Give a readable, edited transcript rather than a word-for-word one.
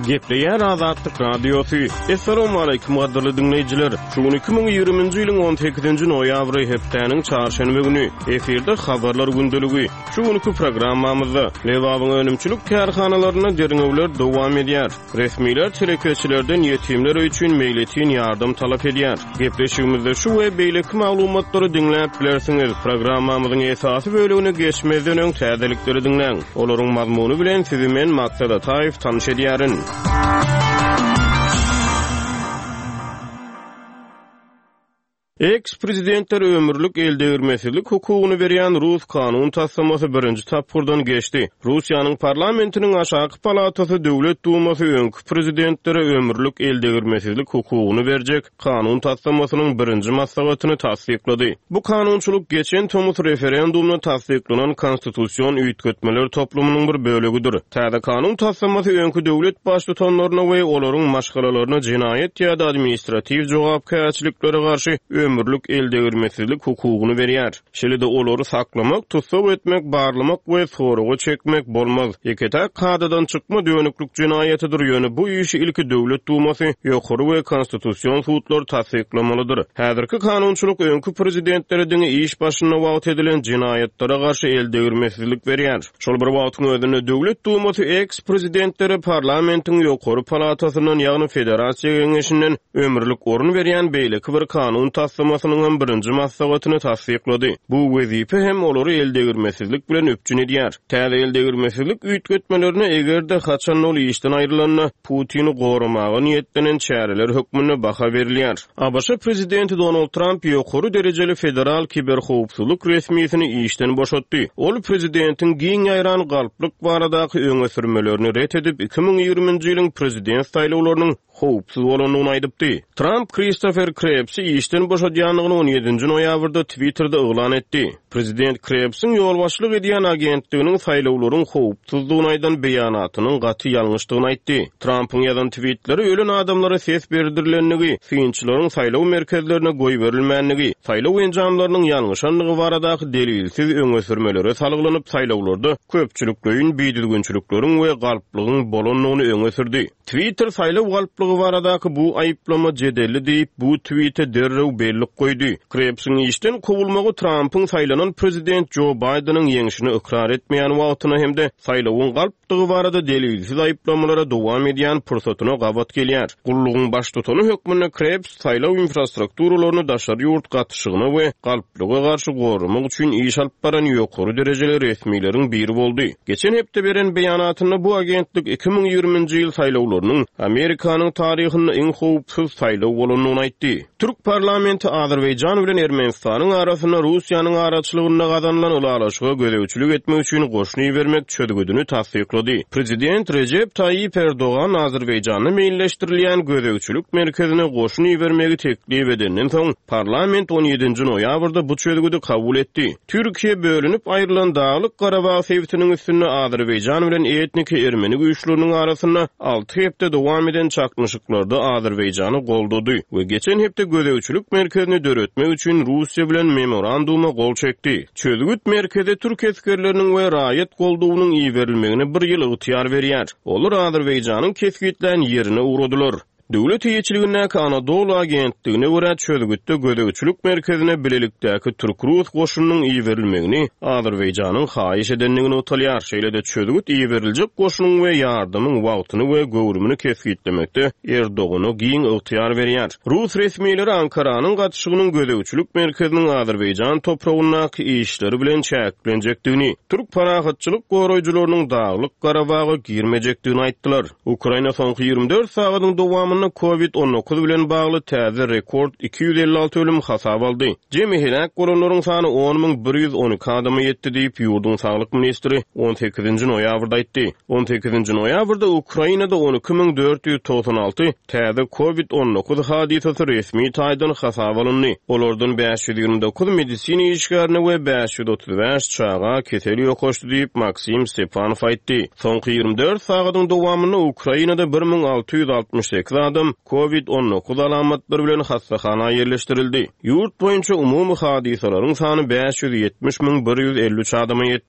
Gepleýär Azatlyk Radiosu. Assalamu alaykum gaderly dinleýijiler. Şugun 2020-nji ýylyň 18-nji noýabry hepdeniň çarşanby güni eferde habarlar gündeligi. Şugunky programmamyzda Lewabyň önümçilik kärhanalaryna derňewler dowam edýär. Resmiler çerekeçilerden ýetimler üçin meýletin ýardym talap edýär. Gepleşigimizde şu we beýleki maglumatlary dinläp bilersiňiz. Programmamyzyň esasy bölügine geçmezden öň täzelikleri dinleň. Olaryň mazmuny bilen sizi men Maksat Ataýew tanyş edýärin. Ex-prezidentler ömürlük eldegirmesizlik hukugyny berýän Rus kanun tassamasy birinji tapgyrdan geçdi. Russiýanyň parlamentiniň aşaky palatasy Döwlet Dumasy öňkü prezidentlere ömürlük eldegirmesizlik hukugyny berjek kanun tassamasynyň birinji maslahatyny tasdiklady. Bu kanunçylyk geçen Tomus referendumuna tasdiklanan konstitusiýon üýtgetmeler toplumynyň bir bölügidir. Täze kanun tassamasy öňkü döwlet başlyklaryna we olaryň maşgalalaryna jinaýet ýa-da administrativ jogapkärçiliklere garşy ömürlük eldegirmesizlik hukugyny berýär. Şeýle-de olary saklamak, tutsaw etmek, barlamak we soraga çekmek bolmaz. Eketa kadadan çykma dönüklük jinaýatydyr. Ýöne bu işi ilki Döwlet Dumasy, ýokary we konstitusiýon suwtlary tasdiklamalydyr. Häzirki kanunçylyk öňkü prezidentlere diňe iş başyna wagt edilen jinaýatlere garşy eldegirmesizlik berýär. Şol bir wagtyň özünde Döwlet Dumasy ex-prezidentlere parlamentiň ýokary palatasynyň ýagny federasiýa geňeşinden ömürlük orun berýän beýleki bir kanun tassamasynyň birinji maslahatyny tasdiklady. Bu wezipe hem olary eldegirmesizlik bilen öpjün edýär. Täze eldegirmesizlik üýtgetmelerini egerde haçan ol işden aýrylanyna Putini goramagy niýetlenen çäreler hökmüne baha berilýär. ABC prezidenti Donald Trump ýokary derejeli federal kiber howpsuzlyk resmiýetini işden boşatdy. Ol prezidentiň giň ýaýran galplyk baradaky öňe sürmelerini ret edip 2020-nji ýylyň prezident saýlawlarynyň howpsuz bolanyny aýdypdy. Trump Christopher Krebs'i işden boşadýanyny 17-nji noýabrda Twitterda oglan etdi. Prezident Krebs'iň ýolbaşçylyk edýän agentliginiň saýlawlaryň howpsuzlygyny aýdan beýanatynyň gaty ýalňyşdygyny aýtdy. Trump'yň ýazan tweetleri ölen adamlara ses berdirilenligi, synçylaryň saýlaw merkezlerine goý berilmänligi, saýlaw enjamlarynyň ýalňyşanlygy baradaky delilsiz öňe sürmelere salyglanyp saýlawlarda köpçülikliň biýdilgençilikleriň we galplygyň bolanyny öňe sürdi. Twitter saýlaw galplygy baradaky bu aýyplama jedelli diýip bu tweete derrew bellik goýdy. Krebs'iň işden kowulmagy Trump'yň saýlanan prezident Joe Biden'yň ýeňişini ikrar etmeýän wagtyna hemde saýlawyň galplygy barada delilsiz aýyplamalara dowam edýän pursatyna gabat gelýär. Gullugyň baş tutany hökmüne Krebs saýlaw infrastrukturalarını daşary ýurt gatyşygyna we galplyga garşy gorumak üçin iş alyp baran ýokary derejeli resmiýlerin biri boldy. Geçen hepde beren beýanatyna bu agentlik 2020-nji ýyl saýlawlarynyň Amerikanyň taryhynda iň howpsuz saýlaw bolanyny aýtdy. Türk parlamenti Azerbaýjan bilen Ermenistanyň arasynda Russiýanyň araçylygyna gazanylan ulaşyga gödäwçilik etmek üçin goşuny bermek çödgüdüni tasdiklady. Prezident Recep Tayyip Erdoğan Azerbaýjanyň meýilleşdirilýän gödäwçilik merkezine goşuny bermegi teklip edenden soň parlament 17-nji noýabrda bu çödgüdi kabul etdi. Türkiýe bölünip aýrylan Dağlyk Garabag sewtiniň üstünde Azerbaýjan bilen etniki ermeni güýçleriniň arasynda 6 hepde dowam eden çakmyşyklarda Azerbaýjany goldady we geçen hepde gödäwçilik merkezini döretmek üçin Russiýa bilen memoranduma gol çekdi. Çödgüt merkeze Türk eskerleriniň we raýat goldugynyň iý berilmegine bir ýyl ygtyýar berýär. Olar Azerbaýjanyň kesgitlen ýerine uradylar. Döwlet ýeçiligine Anadolu agentligine görä çödgütde gödäwçilik merkezine bilelikdäki Türk-Rus goşunynyň iý berilmegini Azerbaýjanyň haýyş edenligini utalýar. Şeýle-de çödgüt iý beriljek goşunyň we ýardymyň wagtyny we göwrümini kesgitlemekde Erdogana giň ygtyýar berýär. Rus resmiýetleri Ankaranyň gatyşygynyň gödäwçilik merkeziniň Azerbaýjan topragynaky işleri bilen çäklenjekdigini, türk parahatçylyk goraýjylarynyň Dağlyk Garabaga girmejekdigini aýtdylar. Ukraina soňky 24 sagatyň dowamyny COVID-19 bilen bagly täze rekord 256 ölüm hasap aldy. Jemi helak bolanlaryň sany 10.112 adama ýetdi diýip ýurdun saglyk ministri 18-nji noýabrda aýtdy. 18-nji noýabrda Ukrainada 12.496 täze COVID-19 hadisesi resmi taýdan hasap alındy. Olardan 529 medisina işgärine we 535 çağa keseli ýokaşdy diýip Maksim Stepanov aýtdy. Soňky 24 sagatyň dowamyny Ukrainada 1668 adam COVID-19 alamatları bilen hastaxana yerleştirildi. Yurt boyunca umumy hadisalaryň sany 570.153 adama ýetdi.